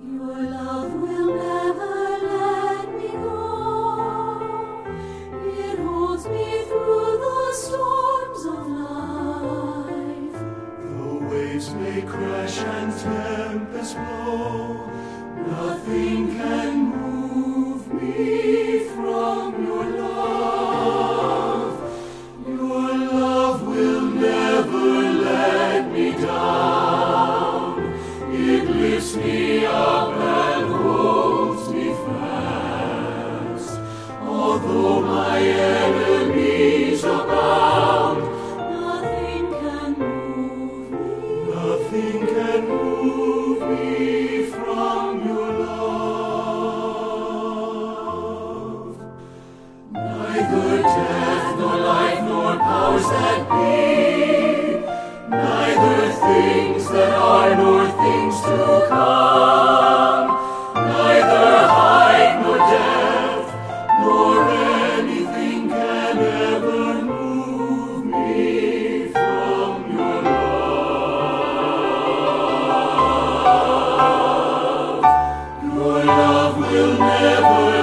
Your love will never let me go. It holds me through the storms of life. The waves may crash and tempests blow. Nothing can move me from your love. Your love will never let me down. It lifts me up and holds me fast. Although my enemies abound, Nothing can move me. nothing can move me from your love. Neither death nor life nor powers that be, neither things that are nor things to come, neither height nor depth nor anything can ever move me from your love. Your love will never